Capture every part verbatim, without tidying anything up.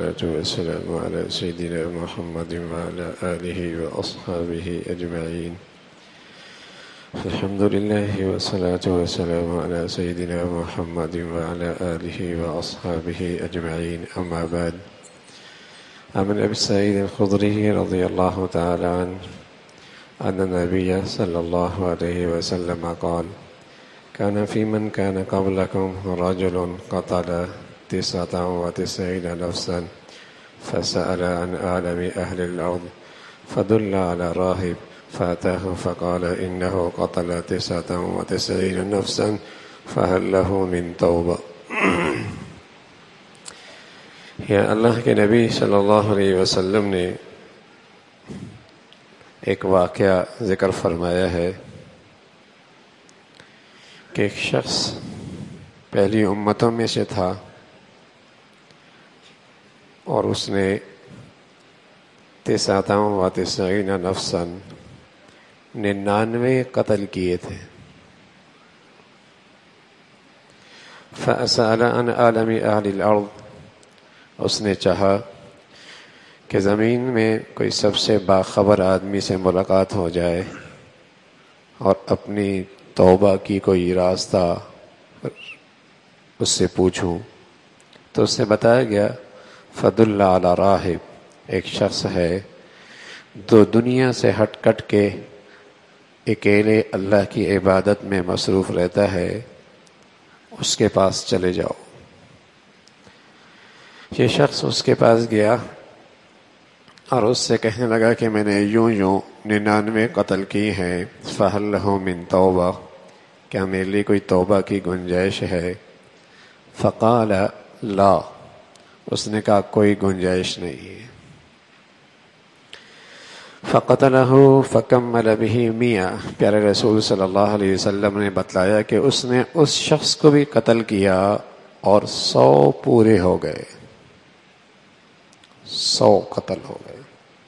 والصلاة والسلام على سيدنا محمد وعلى آله وأصحابه أجمعين. الحمد لله والصلاة والسلام على سيدنا محمد وعلى آله وأصحابه أجمعين. أما بعد، عن أبي سعيد الخدري رضي الله تعالى عنه أن النبي صلى الله عليه وسلم قال: كان في من كان قبلكم رجل قتل تسعة وتسعين نفسا فسأل عن أعلم أهل الأرض فدل على راهب فأتاه فقال: إنه قتل تسعة وتسعين نفسا فهل له من توبة. یا اللہ کے نبی صلی اللہ علیہ وسلم نے ایک واقعہ ذکر فرمایا ہے کہ ایک شخص پہلی امتوں میں سے تھا اور اس نے تسعۃ و تسعین نفسا ننانوے قتل کیے تھے. فسأل عن عالم اہل الارض، اس نے چاہا کہ زمین میں کوئی سب سے باخبر آدمی سے ملاقات ہو جائے اور اپنی توبہ کی کوئی راستہ اس سے پوچھوں. تو اس سے بتایا گیا فدل علی راہب، ایک شخص ہے جو دنیا سے ہٹ کٹ کے اکیلے اللہ کی عبادت میں مصروف رہتا ہے، اس کے پاس چلے جاؤ. یہ شخص اس کے پاس گیا اور اس سے کہنے لگا کہ میں نے یوں یوں ننانوے قتل کی ہیں، فہل لہ من توبہ، کیا میرے لیے کوئی توبہ کی گنجائش ہے؟ فقال لا، اس نے کہا کوئی گنجائش نہیں ہے. فقتلہ فکمل بہ مئہ، پیارے رسول صلی اللہ علیہ وسلم نے بتلایا کہ اس نے اس شخص کو بھی قتل کیا اور سو پورے ہو گئے، سو قتل ہو گئے.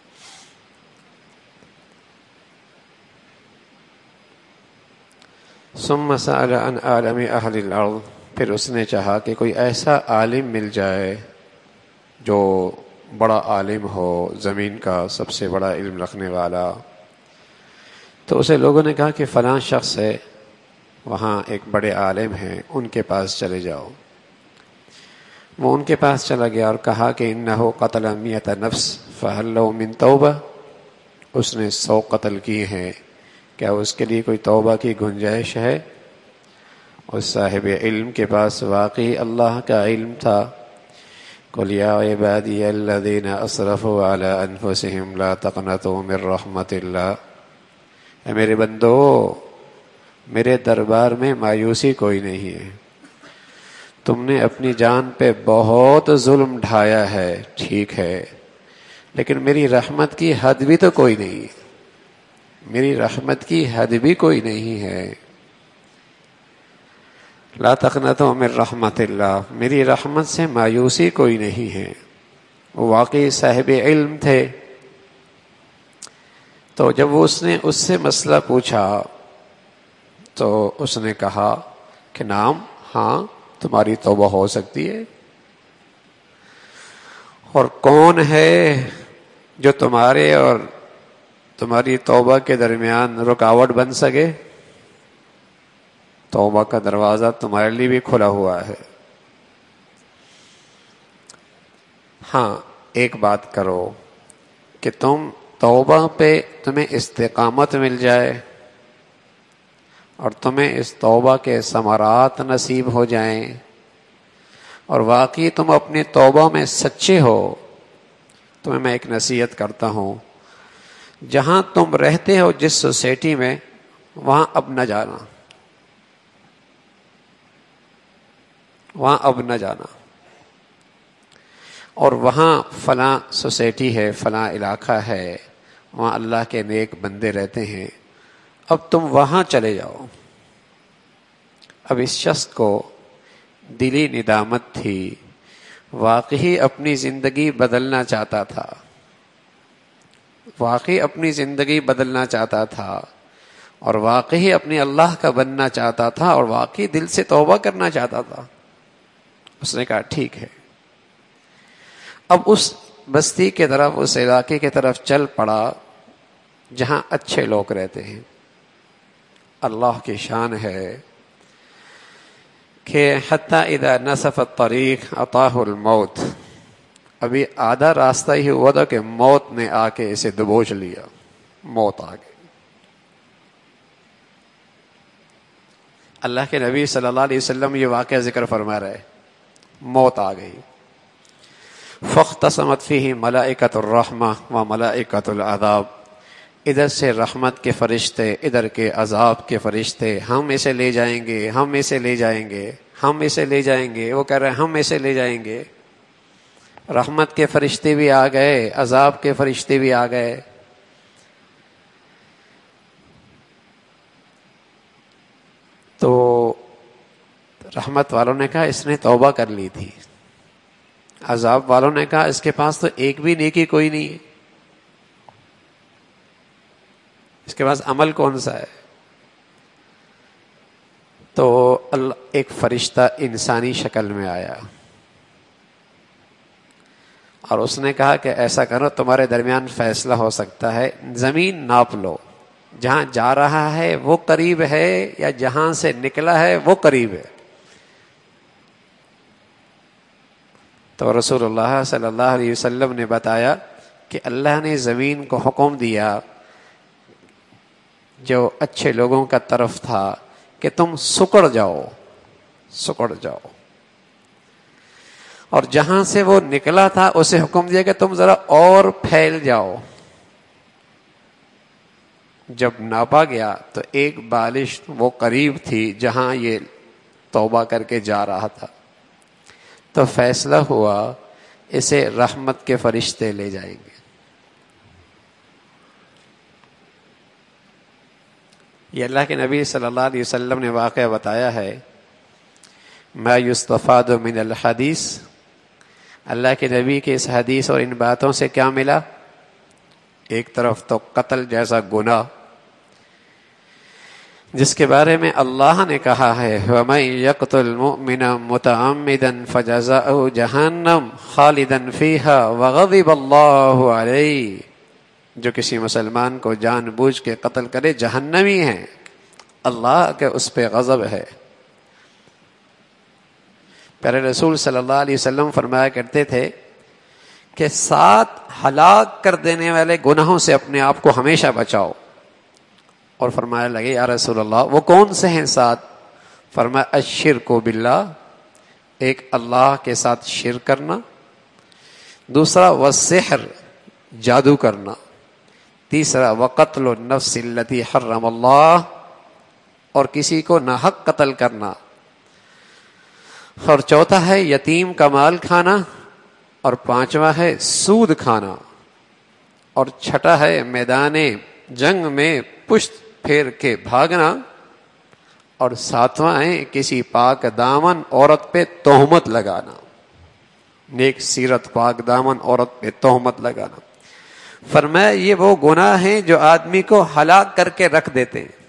ثم سأل عن عالم اہل الارض، پھر اس نے چاہا کہ کوئی ایسا عالم مل جائے جو بڑا عالم ہو، زمین کا سب سے بڑا علم رکھنے والا. تو اسے لوگوں نے کہا کہ فلاں شخص ہے، وہاں ایک بڑے عالم ہیں، ان کے پاس چلے جاؤ. وہ ان کے پاس چلا گیا اور کہا کہ انہ قتل مئۃ نفس فہل لہ من توبہ، اس نے سو قتل کیے ہیں، کیا اس کے لیے کوئی توبہ کی گنجائش ہے؟ اس صاحب علم کے پاس واقعی اللہ کا علم تھا. قل یا عبادی الذین اسرفوا علی انفسہم لا تقنطوا من رحمت اللہ، اے میرے بندو، میرے دربار میں مایوسی کوئی نہیں ہے. تم نے اپنی جان پہ بہت ظلم ڈھایا ہے، ٹھیک ہے، لیکن میری رحمت کی حد بھی تو کوئی نہیں، میری رحمت کی حد بھی کوئی نہیں ہے. لا تقنطوا من رحمت اللہ، میری رحمت سے مایوسی کوئی نہیں ہے. وہ واقعی صاحب علم تھے. تو جب وہ اس نے اس سے مسئلہ پوچھا تو اس نے کہا کہ نام، ہاں تمہاری توبہ ہو سکتی ہے. اور کون ہے جو تمہارے اور تمہاری توبہ کے درمیان رکاوٹ بن سکے؟ توبہ کا دروازہ تمہارے لیے بھی کھلا ہوا ہے. ہاں ایک بات کرو کہ تم توبہ پہ تمہیں استقامت مل جائے اور تمہیں اس توبہ کے ثمرات نصیب ہو جائیں اور واقعی تم اپنی توبہ میں سچے ہو. تمہیں میں ایک نصیحت کرتا ہوں، جہاں تم رہتے ہو جس سوسائٹی میں، وہاں اب نہ جانا، وہاں اب نہ جانا. اور وہاں فلاں سوسائٹی ہے، فلاں علاقہ ہے، وہاں اللہ کے نیک بندے رہتے ہیں، اب تم وہاں چلے جاؤ. اب اس شخص کو دلی ندامت تھی، واقعی اپنی زندگی بدلنا چاہتا تھا، واقعی اپنی زندگی بدلنا چاہتا تھا اور واقعی اپنے اللہ کا بننا چاہتا تھا اور واقعی دل سے توبہ کرنا چاہتا تھا. اس نے کہا ٹھیک ہے، اب اس بستی کی طرف، اس علاقے کی طرف چل پڑا جہاں اچھے لوگ رہتے ہیں. اللہ کی شان ہے کہ حتی اذا نصف الطریق اتاہ الموت، ابھی آدھا راستہ ہی ہوا تھا کہ موت نے آ کے اسے دبوچ لیا. موت آ گئی. اللہ کے نبی صلی اللہ علیہ وسلم یہ واقعہ ذکر فرما رہے، موت آ گئی. فاختصمت فیہ ملائکۃ الرحمہ و ملائکۃ العذاب، ادھر سے رحمت کے فرشتے، ادھر کے عذاب کے فرشتے، ہم اسے لے جائیں گے، ہم اسے لے جائیں گے، ہم اسے لے جائیں گے. وہ کہہ رہے ہیں ہم اسے لے جائیں گے. رحمت کے فرشتے بھی آ گئے، عذاب کے فرشتے بھی آ گئے. تو رحمت والوں نے کہا اس نے توبہ کر لی تھی، عذاب والوں نے کہا اس کے پاس تو ایک بھی نیکی کوئی نہیں ہے، اس کے پاس عمل کون سا ہے. تو اللہ ایک فرشتہ انسانی شکل میں آیا اور اس نے کہا کہ ایسا کرو، تمہارے درمیان فیصلہ ہو سکتا ہے، زمین ناپ لو، جہاں جا رہا ہے وہ قریب ہے یا جہاں سے نکلا ہے وہ قریب ہے. تو رسول اللہ صلی اللہ علیہ وسلم نے بتایا کہ اللہ نے زمین کو حکم دیا جو اچھے لوگوں کا طرف تھا کہ تم سکڑ جاؤ، سکڑ جاؤ، اور جہاں سے وہ نکلا تھا اسے حکم دیا کہ تم ذرا اور پھیل جاؤ. جب ناپا گیا تو ایک بالش وہ قریب تھی جہاں یہ توبہ کر کے جا رہا تھا. تو فیصلہ ہوا اسے رحمت کے فرشتے لے جائیں گے. یہ اللہ کے نبی صلی اللہ علیہ وسلم نے واقعہ بتایا ہے. ما یستفاد من الحدیث، اللہ کے نبی کے اس حدیث اور ان باتوں سے کیا ملا؟ ایک طرف تو قتل جیسا گناہ جس کے بارے میں اللہ نے کہا ہے وَمَن يَقْتُلْ مُؤْمِنًا مُتَعَمِّدًا فَجَزَاؤُهُ جَهَنَّمُ خَالِدًا فِيهَا وَغَضِبَ اللَّهُ عَلَيْهِ، جو کسی مسلمان کو جان بوجھ کے قتل کرے جہنمی ہے، اللہ کے اس پہ غضب ہے. پیارے رسول صلی اللہ علیہ وسلم فرمایا کرتے تھے کہ سات ہلاک کر دینے والے گناہوں سے اپنے آپ کو ہمیشہ بچاؤ. اور فرمایا لگے یا رسول اللہ وہ کون سے ہیں سات؟ فرمایا الشرک باللہ، ایک اللہ کے ساتھ شرک کرنا، دوسرا والسحر، جادو کرنا، تیسرا وقتل النفس التي حرم اللہ، اور کسی کو ناحق قتل کرنا، اور چوتھا ہے یتیم کا مال کھانا، اور پانچواں ہے سود کھانا، اور چھٹا ہے میدان جنگ میں پشت پھیر کے بھاگنا، اور ساتواں ہے کسی پاک دامن عورت پہ تہمت لگانا، نیک سیرت پاک دامن عورت پہ تہمت لگانا. فرمایا یہ وہ گناہ ہیں جو آدمی کو ہلاک کر کے رکھ دیتے ہیں.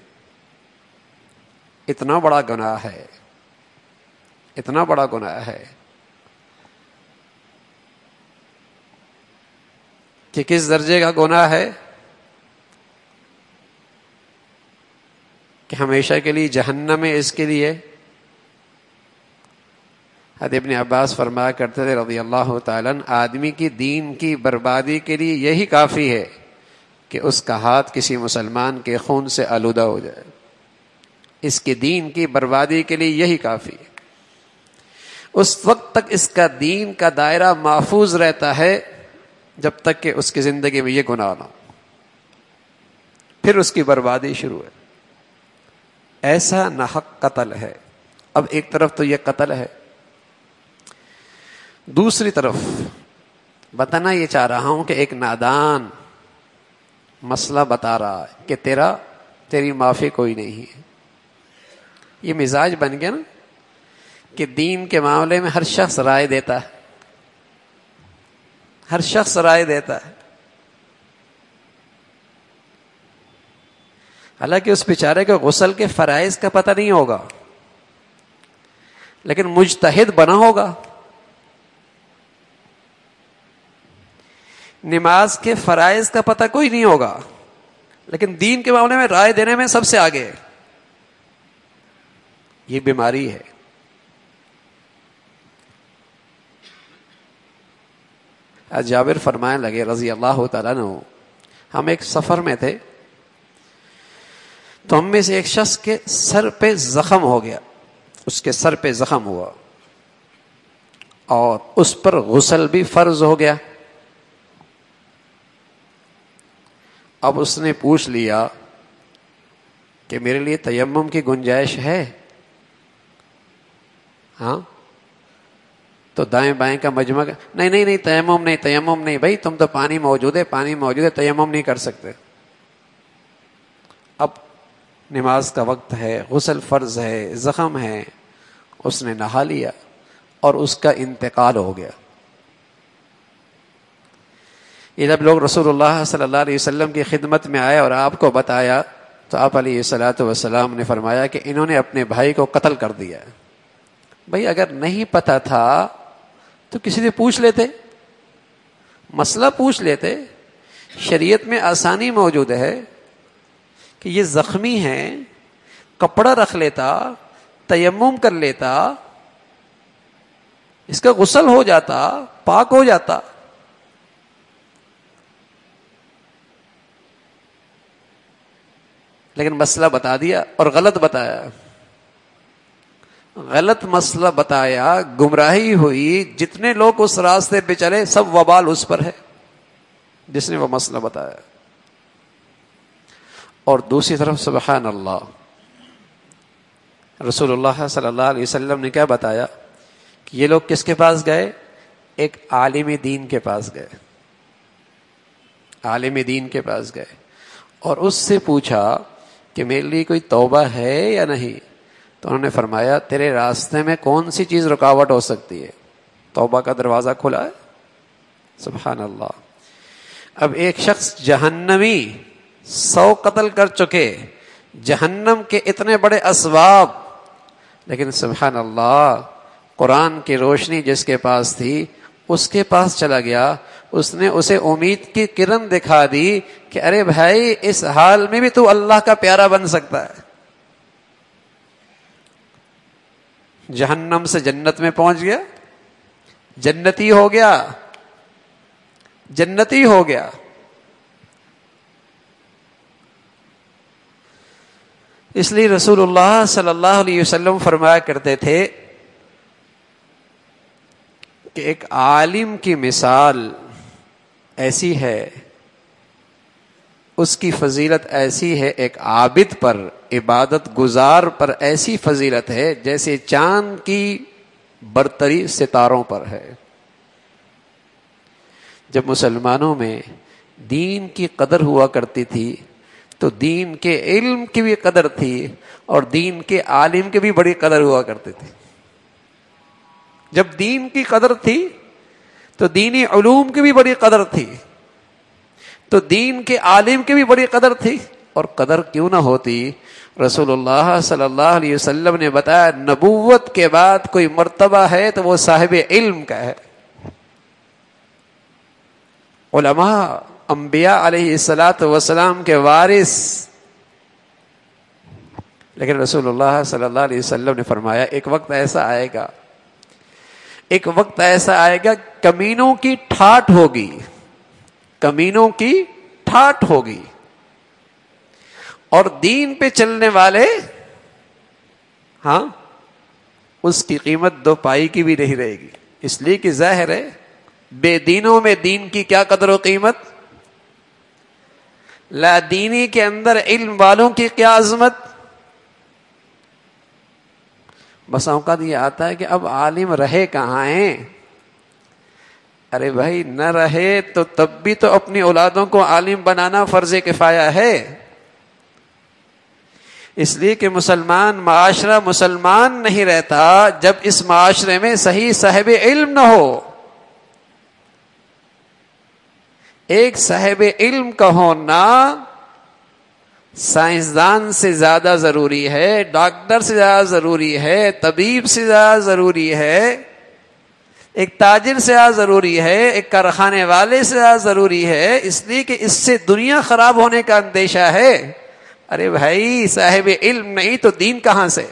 اتنا بڑا گناہ ہے، اتنا بڑا گناہ ہے کہ کس درجے کا گناہ ہے کہ ہمیشہ کے لیے جہنم ہے اس کے لیے. حضرت ابن عباس فرمایا کرتے تھے رضی اللہ تعالیٰ عنہ، آدمی کی دین کی بربادی کے لیے یہی کافی ہے کہ اس کا ہاتھ کسی مسلمان کے خون سے آلودہ ہو جائے. اس کے دین کی بربادی کے لیے یہی کافی ہے. اس وقت تک اس کا دین کا دائرہ محفوظ رہتا ہے جب تک کہ اس کی زندگی میں یہ گناہ نہ ہو، پھر اس کی بربادی شروع ہے. ایسا ناحق قتل ہے. اب ایک طرف تو یہ قتل ہے، دوسری طرف بتانا یہ چاہ رہا ہوں کہ ایک نادان مسئلہ بتا رہا ہے کہ تیرا تیری معافی کوئی نہیں ہے. یہ مزاج بن گیا نا کہ دین کے معاملے میں ہر شخص رائے دیتا ہے، ہر شخص رائے دیتا ہے. حالانکہ اس بیچارے کو غسل کے فرائض کا پتہ نہیں ہوگا، لیکن مجتہد بنا ہوگا. نماز کے فرائض کا پتہ کوئی نہیں ہوگا، لیکن دین کے معاملے میں رائے دینے میں سب سے آگے ہے. یہ بیماری ہے. جابر فرمانے لگے رضی اللہ تعالیٰ عنہ، ہم ایک سفر میں تھے تو ہم میں سے ایک شخص کے سر پہ زخم ہو گیا، اس کے سر پہ زخم ہوا اور اس پر غسل بھی فرض ہو گیا. اب اس نے پوچھ لیا کہ میرے لیے تیمم کی گنجائش ہے؟ ہاں تو دائیں بائیں کا مجمع، نہیں نہیں نہیں تیمم نہیں تیمم نہیں بھائی، تم تو پانی موجود ہے پانی موجود ہے تیمم نہیں کر سکتے. اب نماز کا وقت ہے، غسل فرض ہے، زخم ہے، اس نے نہا لیا اور اس کا انتقال ہو گیا. یہ جب لوگ رسول اللہ صلی اللہ علیہ وسلم کی خدمت میں آئے اور آپ کو بتایا تو آپ علیہ الصلوۃ والسلام نے فرمایا کہ انہوں نے اپنے بھائی کو قتل کر دیا. بھائی اگر نہیں پتا تھا تو کسی سے پوچھ لیتے، مسئلہ پوچھ لیتے. شریعت میں آسانی موجود ہے کہ یہ زخمی ہے، کپڑا رکھ لیتا، تیمم کر لیتا، اس کا غسل ہو جاتا، پاک ہو جاتا. لیکن مسئلہ بتا دیا اور غلط بتایا، غلط مسئلہ بتایا، گمراہی ہوئی. جتنے لوگ اس راستے پہ چلے سب وبال اس پر ہے جس نے وہ مسئلہ بتایا. اور دوسری طرف سبحان اللہ، رسول اللہ صلی اللہ علیہ وسلم نے کیا بتایا کہ یہ لوگ کس کے پاس گئے؟ ایک عالم دین کے پاس گئے، عالم دین کے پاس گئے اور اس سے پوچھا کہ میرے لیے کوئی توبہ ہے یا نہیں. تو انہوں نے فرمایا تیرے راستے میں کون سی چیز رکاوٹ ہو سکتی ہے؟ توبہ کا دروازہ کھلا ہے. سبحان اللہ. اب ایک شخص جہنمی سو قتل کر چکے، جہنم کے اتنے بڑے اسباب، لیکن سبحان اللہ قرآن کی روشنی جس کے پاس تھی اس کے پاس چلا گیا. اس نے اسے امید کی کرن دکھا دی کہ ارے بھائی اس حال میں بھی تو اللہ کا پیارا بن سکتا ہے. جہنم سے جنت میں پہنچ گیا، جنتی ہو گیا، جنتی ہو گیا. اس لیے رسول اللہ صلی اللہ علیہ وسلم فرمایا کرتے تھے کہ ایک عالم کی مثال ایسی ہے، اس کی فضیلت ایسی ہے، ایک عابد پر، عبادت گزار پر ایسی فضیلت ہے جیسے چاند کی برتری ستاروں پر ہے. جب مسلمانوں میں دین کی قدر ہوا کرتی تھی تو دین کے علم کی بھی قدر تھی اور دین کے عالم کی بھی بڑی قدر ہوا کرتی تھی. جب دین کی قدر تھی تو دینی علوم کی بھی بڑی قدر تھی، تو دین کے عالم کی بھی بڑی قدر تھی. اور قدر کیوں نہ ہوتی؟ رسول اللہ صلی اللہ علیہ وسلم نے بتایا نبوت کے بعد کوئی مرتبہ ہے تو وہ صاحب علم کا ہے. علماء انبیاء علیہ الصلاۃ والسلام کے وارث. لیکن رسول اللہ صلی اللہ علیہ وسلم نے فرمایا ایک وقت ایسا آئے گا، ایک وقت ایسا آئے گا کمینوں کی ٹھاٹھ ہوگی، کمینوں کی ٹھاٹھ ہوگی اور دین پہ چلنے والے، ہاں اس کی قیمت دو پائی کی بھی نہیں رہے گی. اس لیے کہ ظاہر ہے بے دینوں میں دین کی کیا قدر و قیمت، لا دینی کے اندر علم والوں کی کیا عظمت. بس اوقات یہ آتا ہے کہ اب عالم رہے کہاں ہیں. ارے بھائی نہ رہے تو تب بھی تو اپنی اولادوں کو عالم بنانا فرض کفایہ ہے. اس لیے کہ مسلمان معاشرہ مسلمان نہیں رہتا جب اس معاشرے میں صحیح صاحب علم نہ ہو. ایک صاحب علم کا ہونا سائنسدان سے زیادہ ضروری ہے، ڈاکٹر سے زیادہ ضروری ہے، طبیب سے زیادہ ضروری ہے. ایک تاجر سے زیادہ ضروری ہے، ایک کارخانے والے سے زیادہ ضروری ہے، اس لیے کہ اس سے دنیا خراب ہونے کا اندیشہ ہے۔ ارے بھائی صاحب علم نہیں تو دین کہاں سے؟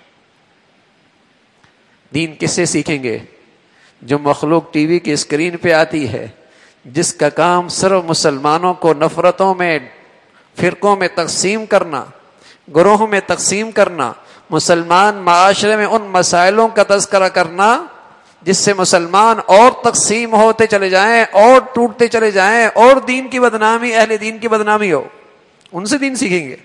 دین کس سے سیکھیں گے؟ جو مخلوق ٹی وی کی اسکرین پہ آتی ہے، جس کا کام صرف مسلمانوں کو نفرتوں میں، فرقوں میں تقسیم کرنا، گروہوں میں تقسیم کرنا، مسلمان معاشرے میں ان مسائلوں کا تذکرہ کرنا جس سے مسلمان اور تقسیم ہوتے چلے جائیں اور ٹوٹتے چلے جائیں اور دین کی بدنامی، اہل دین کی بدنامی ہو، ان سے دین سیکھیں گے۔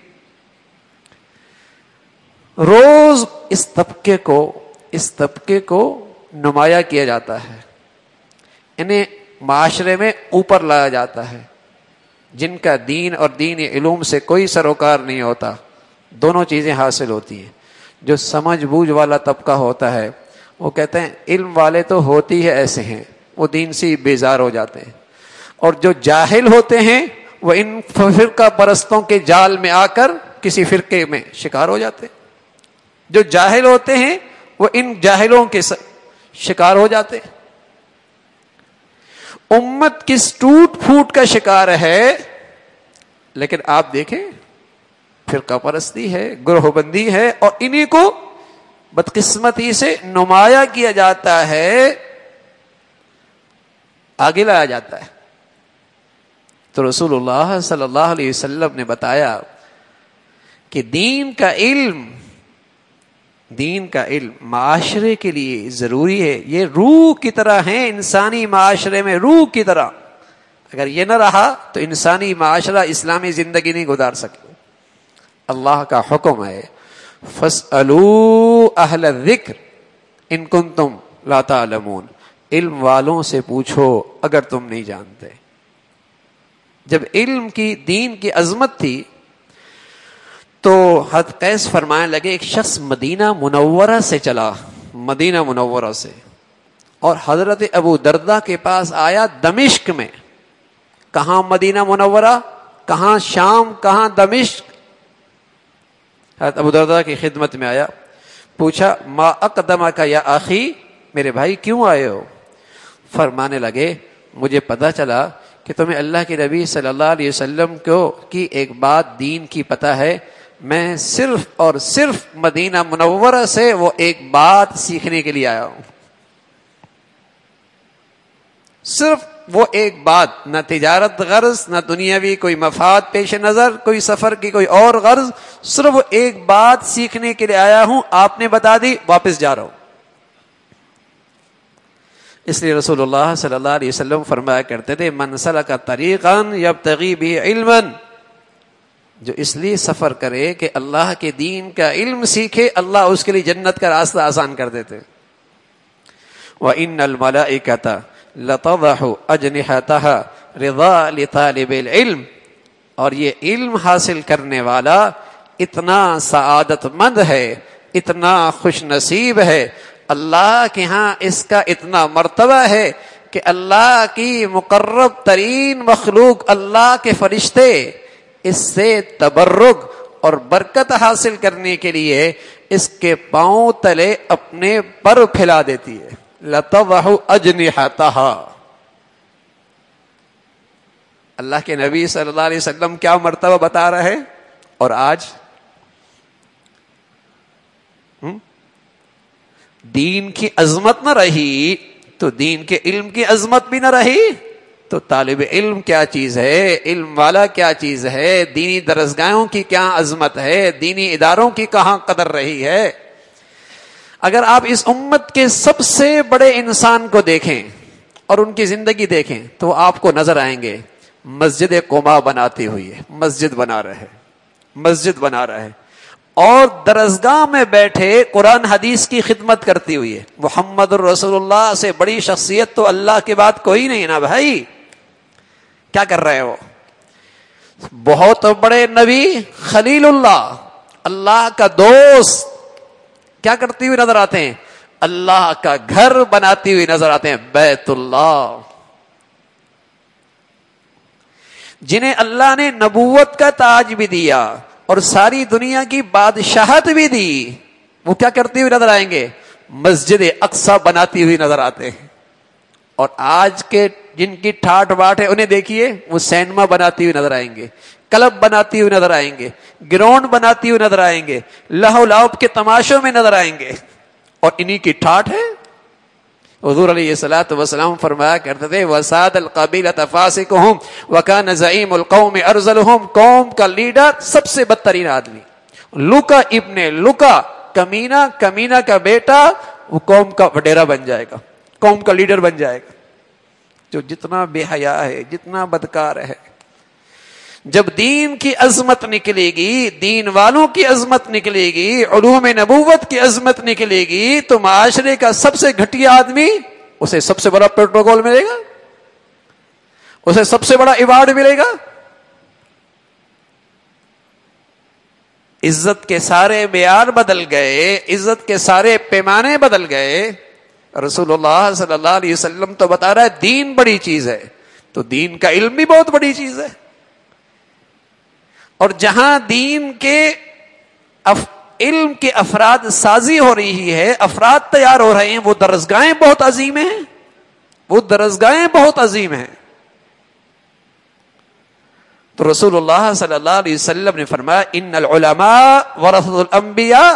روز اس طبقے کو اس طبقے کو نمایاں کیا جاتا ہے، انہیں معاشرے میں اوپر لایا جاتا ہے، جن کا دین اور دین علوم سے کوئی سروکار نہیں ہوتا، دونوں چیزیں حاصل ہوتی ہیں۔ جو سمجھ بوجھ والا طبقہ ہوتا ہے وہ کہتے ہیں علم والے تو ہوتی ہے ایسے ہیں، وہ دین سے بیزار ہو جاتے ہیں، اور جو جاہل ہوتے ہیں وہ ان فرقہ پرستوں کے جال میں آ کر کسی فرقے میں شکار ہو جاتے ہیں۔ جو جاہل ہوتے ہیں وہ ان جاہلوں کے شکار ہو جاتے ہیں۔ امت کس ٹوٹ پھوٹ کا شکار ہے، لیکن آپ دیکھیں فرقہ پرستی ہے، گروہ بندی ہے، اور انہی کو بدقسمتی سے نمایاں کیا جاتا ہے، آگے لایا جاتا ہے۔ تو رسول اللہ صلی اللہ علیہ وسلم نے بتایا کہ دین کا علم دین کا علم معاشرے کے لیے ضروری ہے، یہ روح کی طرح ہے انسانی معاشرے میں، روح کی طرح۔ اگر یہ نہ رہا تو انسانی معاشرہ اسلامی زندگی نہیں گزار سکے۔ اللہ کا حکم ہے فَاسْأَلُوا أَهْلَ الذِّكْرِ إِن كُنتُمْ لَا تَعْلَمُونَ، علم والوں سے پوچھو اگر تم نہیں جانتے۔ جب علم کی، دین کی عظمت تھی تو حضرت قیس فرمانے لگے ایک شخص مدینہ منورہ سے چلا، مدینہ منورہ سے، اور حضرت ابو دردہ کے پاس آیا دمشق میں۔ کہاں مدینہ منورہ، کہاں شام، کہاں دمشق؟ حضرت ابو دردہ کی خدمت میں آیا، پوچھا ما اقدمک یا اخی، میرے بھائی کیوں آئے ہو؟ فرمانے لگے مجھے پتا چلا کہ تمہیں اللہ کے نبی صلی اللہ علیہ وسلم کو کی ایک بات دین کی پتہ ہے، میں صرف اور صرف مدینہ منورہ سے وہ ایک بات سیکھنے کے لیے آیا ہوں، صرف وہ ایک بات، نہ تجارت غرض، نہ دنیاوی کوئی مفاد پیش نظر، کوئی سفر کی کوئی اور غرض، صرف وہ ایک بات سیکھنے کے لیے آیا ہوں، آپ نے بتا دی، واپس جا رہا ہوں۔ اس لیے رسول اللہ صلی اللہ علیہ وسلم فرمایا کرتے تھے من سلک طریقا یبتغی بہ علما، جو اس لیے سفر کرے کہ اللہ کے دین کا علم سیکھے، اللہ اس کے لیے جنت کا راستہ آسان کر دیتے۔ وَإِنَّ الْمَلَائِكَةَ لَتَضَعُ أَجْنِحَتَهَا رِضَاءً لِطَالِبِ الْعِلْمِ، اور یہ علم حاصل کرنے والا اتنا سعادت مند ہے، اتنا خوش نصیب ہے، اللہ کے ہاں اس کا اتنا مرتبہ ہے کہ اللہ کی مقرب ترین مخلوق، اللہ کے فرشتے اس سے تبرک اور برکت حاصل کرنے کے لیے اس کے پاؤں تلے اپنے پر پھیلا دیتی ہے۔ لَتَضَعُ أَجْنِحَتَهَا، اللہ کے نبی صلی اللہ علیہ وسلم کیا مرتبہ بتا رہے، اور آج دین کی عظمت نہ رہی تو دین کے علم کی عظمت بھی نہ رہی، تو طالب علم کیا چیز ہے، علم والا کیا چیز ہے، دینی درسگاہوں کی کیا عظمت ہے، دینی اداروں کی کہاں قدر رہی ہے۔ اگر آپ اس امت کے سب سے بڑے انسان کو دیکھیں اور ان کی زندگی دیکھیں تو آپ کو نظر آئیں گے مسجد قباء بناتے ہوئے، مسجد بنا رہے مسجد بنا رہے اور درسگاہ میں بیٹھے قرآن حدیث کی خدمت کرتی ہوئی ہے۔ محمد الرسول اللہ سے بڑی شخصیت تو اللہ کے بعد کوئی نہیں نا بھائی، کیا کر رہے ہو؟ بہت بڑے نبی خلیل اللہ، اللہ کا دوست، کیا کرتی ہوئی نظر آتے ہیں؟ اللہ کا گھر بناتی ہوئی نظر آتے ہیں، بیت اللہ، جنہیں اللہ نے نبوت کا تاج بھی دیا اور ساری دنیا کی بادشاہت بھی دی، وہ کیا کرتی ہوئی نظر آئیں گے؟ مسجد اقصی بناتی ہوئی نظر آتے ہیں۔ اور آج کے جن کی ٹھاٹ باٹ ہے انہیں دیکھیے، وہ سینما بناتی ہوئی نظر آئیں گے، کلب بناتی ہوئی نظر آئیں گے، گراؤنڈ بناتی ہوئی نظر آئیں گے، لہو لعب کے تماشوں میں نظر آئیں گے، اور انہی کی ٹھاٹ ہے۔ حضور علیہ الصلوۃ والسلام فرمایا کرتے تھے وساد القبیلۃ فاسقہم وکان زعیم القوم ارذلہم، قوم کا لیڈر سب سے بدترین آدمی لوکا ابن لوکا، کمینہ کمینہ کا بیٹا، وہ قوم کا وڈیرا بن جائے گا، قوم کا لیڈر بن جائے گا، جو جتنا بے حیا ہے، جتنا بدکار ہے۔ جب دین کی عظمت نکلے گی، دین والوں کی عظمت نکلے گی، علوم نبوت کی عظمت نکلے گی، تو معاشرے کا سب سے گھٹیا آدمی، اسے سب سے بڑا پروٹوکول ملے گا، اسے سب سے بڑا ایوارڈ ملے گا۔ عزت کے سارے معیار بدل گئے، عزت کے سارے پیمانے بدل گئے۔ رسول اللہ صلی اللہ علیہ وسلم تو بتا رہا ہے دین بڑی چیز ہے، تو دین کا علم بھی بہت بڑی چیز ہے۔ اور جہاں دین کے اف علم کے افراد سازی ہو رہی ہے، افراد تیار ہو رہے ہیں، وہ درسگاہیں بہت عظیم ہیں، وہ درسگاہیں بہت عظیم ہیں۔ تو رسول اللہ صلی اللہ علیہ وسلم نے فرمایا ان العلماء ورثۃ الانبیاء،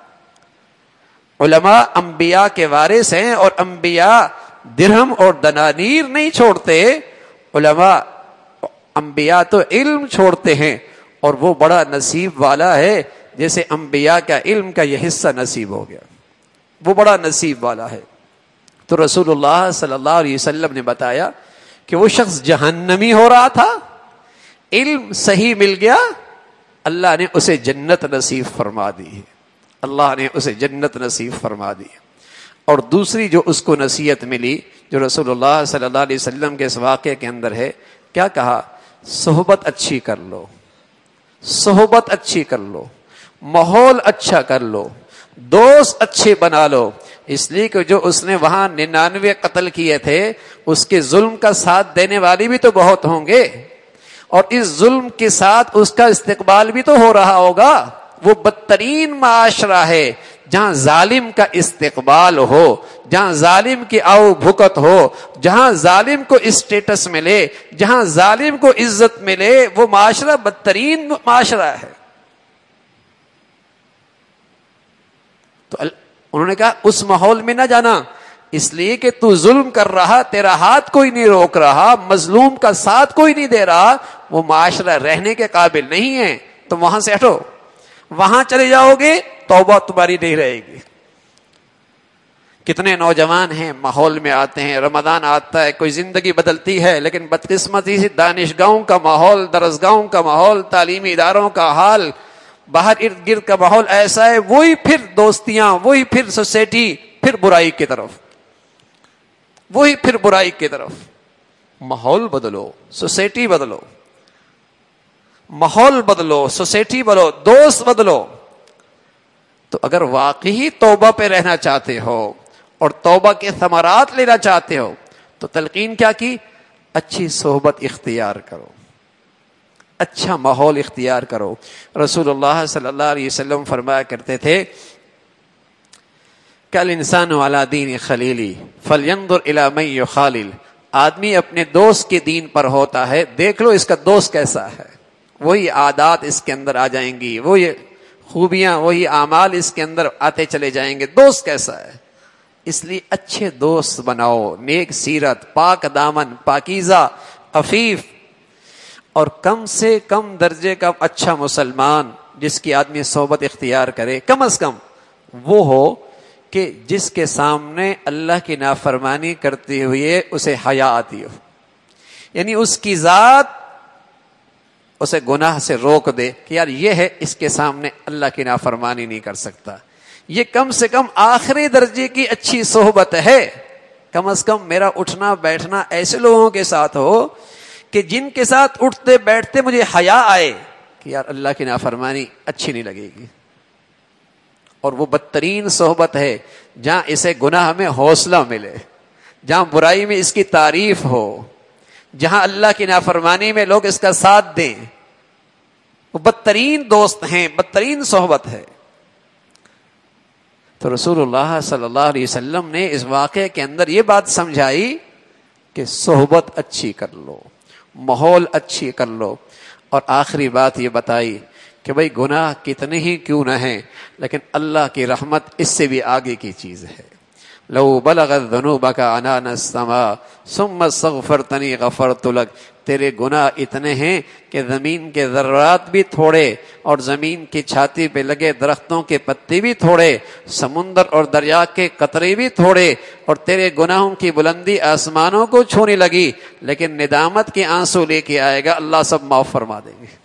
علماء انبیاء کے وارث ہیں، اور انبیاء درہم اور دنانیر نہیں چھوڑتے، علماء انبیاء تو علم چھوڑتے ہیں، اور وہ بڑا نصیب والا ہے جیسے انبیاء کا علم کا یہ حصہ نصیب ہو گیا، وہ بڑا نصیب والا ہے۔ تو رسول اللہ صلی اللہ علیہ وسلم نے بتایا کہ وہ شخص جہنمی ہو رہا تھا، علم صحیح مل گیا، اللہ نے اسے جنت نصیب فرما دی ہے، اللہ نے اسے جنت نصیب فرما دی۔ اور دوسری جو اس کو نصیحت ملی، جو رسول اللہ صلی اللہ علیہ وسلم کے اس واقعے کے اندر ہے، کیا کہا؟ صحبت اچھی کر لو، صحبت اچھی کر لو، ماحول اچھا کر لو، دوست اچھے بنا لو، اس لیے کہ جو اس نے وہاں ننانوے قتل کیے تھے، اس کے ظلم کا ساتھ دینے والے بھی تو بہت ہوں گے، اور اس ظلم کے ساتھ اس کا استقبال بھی تو ہو رہا ہوگا۔ وہ بدترین معاشرہ ہے جہاں ظالم کا استقبال ہو، جہاں ظالم کی آؤ بھکت ہو، جہاں ظالم کو اسٹیٹس ملے، جہاں ظالم کو عزت ملے، وہ معاشرہ بدترین معاشرہ ہے۔ تو انہوں نے کہا اس ماحول میں نہ جانا، اس لیے کہ تو ظلم کر رہا، تیرا ہاتھ کوئی نہیں روک رہا، مظلوم کا ساتھ کوئی نہیں دے رہا، وہ معاشرہ رہنے کے قابل نہیں ہے، تم وہاں سے ہٹو۔ وہاں چلے جاؤ گے توبہ تمہاری نہیں رہے گی۔ کتنے نوجوان ہیں ماحول میں آتے ہیں، رمضان آتا ہے، کوئی زندگی بدلتی ہے، لیکن بدقسمتی سے دانشگاہوں کا ماحول، درسگاہوں کا ماحول، تعلیمی اداروں کا حال، باہر ارد گرد کا ماحول ایسا ہے، وہی پھر دوستیاں، وہی پھر سوسائٹی، پھر برائی کی طرف، وہی پھر برائی کی طرف۔ ماحول بدلو، سوسائٹی بدلو، ماحول بدلو، سوسائٹی بدلو، دوست بدلو۔ تو اگر واقعی توبہ پہ رہنا چاہتے ہو اور توبہ کے ثمرات لینا چاہتے ہو تو تلقین کیا کی؟ اچھی صحبت اختیار کرو، اچھا ماحول اختیار کرو۔ رسول اللہ صلی اللہ علیہ وسلم فرمایا کرتے تھے کل انسان علی دین خلیلی فلینظر الی من یخالل، آدمی اپنے دوست کے دین پر ہوتا ہے، دیکھ لو اس کا دوست کیسا ہے، وہی عادات اس کے اندر آ جائیں گی، وہی خوبیاں، وہی اعمال اس کے اندر آتے چلے جائیں گے، دوست کیسا ہے۔ اس لیے اچھے دوست بناؤ، نیک سیرت، پاک دامن، پاکیزہ، عفیف، اور کم سے کم درجے کا اچھا مسلمان جس کی آدمی صحبت اختیار کرے، کم از کم وہ ہو کہ جس کے سامنے اللہ کی نافرمانی کرتے ہوئے اسے حیا آتی ہو، یعنی اس کی ذات اسے گناہ سے روک دے کہ یار یہ ہے، اس کے سامنے اللہ کی نافرمانی نہیں کر سکتا۔ یہ کم سے کم آخری درجے کی اچھی صحبت ہے۔ کم از کم میرا اٹھنا بیٹھنا ایسے لوگوں کے ساتھ ہو کہ جن کے ساتھ اٹھتے بیٹھتے مجھے حیا آئے کہ یار اللہ کی نافرمانی اچھی نہیں لگے گی۔ اور وہ بدترین صحبت ہے جہاں اسے گناہ میں حوصلہ ملے، جہاں برائی میں اس کی تعریف ہو، جہاں اللہ کی نافرمانی میں لوگ اس کا ساتھ دیں۔ وہ بدترین دوست ہیں، بدترین صحبت ہے۔ تو رسول اللہ صلی اللہ علیہ وسلم نے اس واقعے کے اندر یہ بات سمجھائی کہ صحبت اچھی کر لو، ماحول اچھی کر لو. اور آخری بات یہ بتائی کہ بھئی گناہ کتنے ہی کیوں نہ ہیں لیکن اللہ کی رحمت اس سے بھی آگے کی چیز ہے. لو بلغت ذنوبک عنان السماء ثم استغفرتنی غفرت لک. تیرے گناہ اتنے ہیں کہ زمین کے ذرات بھی تھوڑے اور زمین کی چھاتی پہ لگے درختوں کے پتے بھی تھوڑے، سمندر اور دریا کے قطرے بھی تھوڑے، اور تیرے گناہوں کی بلندی آسمانوں کو چھونے لگی، لیکن ندامت کے آنسو لے کے آئے گا، اللہ سب معاف فرما دیں گے.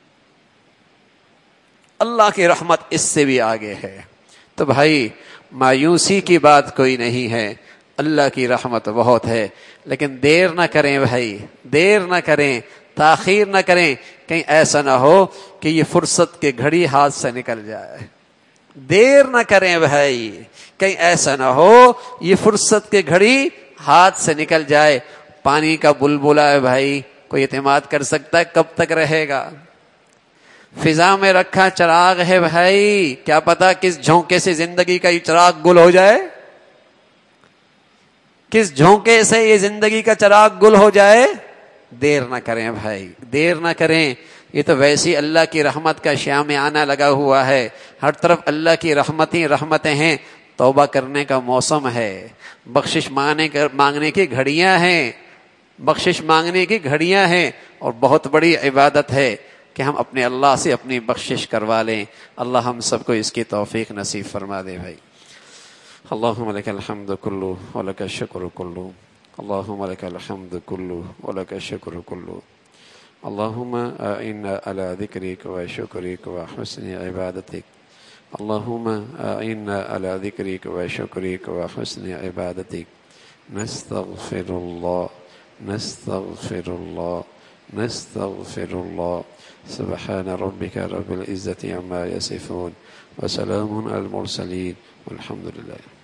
اللہ کی رحمت اس سے بھی آگے ہے. تو بھائی مایوسی کی بات کوئی نہیں ہے، اللہ کی رحمت بہت ہے، لیکن دیر نہ کریں بھائی، دیر نہ کریں، تاخیر نہ کریں، کہیں ایسا نہ ہو کہ یہ فرصت کی گھڑی ہاتھ سے نکل جائے. دیر نہ کریں بھائی، کہیں ایسا نہ ہو یہ فرصت کی گھڑی ہاتھ سے نکل جائے. پانی کا بلبلا ہے بھائی، کوئی اعتماد کر سکتا ہے کب تک رہے گا؟ فضا میں رکھا چراغ ہے بھائی، کیا پتا کس جھونکے سے زندگی کا یہ چراغ گل ہو جائے، کس جھونکے سے یہ زندگی کا چراغ گل ہو جائے. دیر نہ کریں بھائی، دیر نہ کریں. یہ تو ویسی اللہ کی رحمت کا شام آنا لگا ہوا ہے، ہر طرف اللہ کی رحمتیں رحمتیں ہیں. توبہ کرنے کا موسم ہے، بخشش مانگنے کی گھڑیاں ہیں، بخشش مانگنے کی گھڑیاں ہیں، اور بہت بڑی عبادت ہے کہ ہم اپنے اللہ سے اپنی بخشش کروا لیں. اللہ ہم سب کو اس کی توفیق نصیب فرما دے بھائی. اللہم لک الحمد کلہ ولک الشکر کلہ، اللہم لک الحمد کلہ ولک الشکر کلہ. اللہم اعنا علی ذکرک و شکرک و حسن عبادتک. اللہم اعنا علی ذکرک و شکرک و حسن عبادتک. نستغفر اللہ نستغفر اللہ نستغفر اللہ. سبحان ربك رب العزة عما يصفون وسلام على المرسلين والحمد لله.